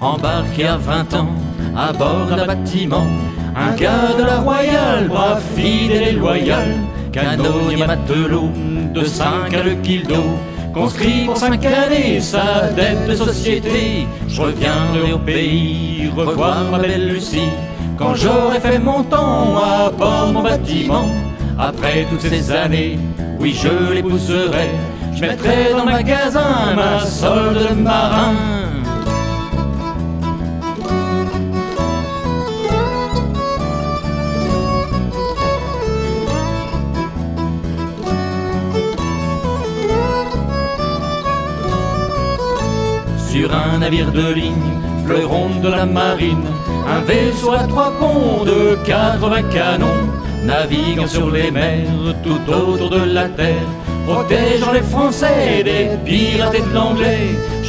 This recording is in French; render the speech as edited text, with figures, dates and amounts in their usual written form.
embarqué à 20 ans à bord d'un bâtiment. Un gars de la Royale, brave, fidèle et loyal, canonnier matelot, de 5 à le kilo, conscrit pour 5 années sa dette de société. Je reviendrai au pays revoir ma belle Lucie, quand j'aurai fait mon temps à bord de mon bâtiment. Après toutes ces années, oui je l'épouserai, je mettrai dans le magasin ma solde de marin. Sur un navire de ligne, fleuron de la marine, un vaisseau à 3 ponts de 80 canons, naviguant sur les mers tout autour de la terre, protégeant les Français des pirates et de l'anglais.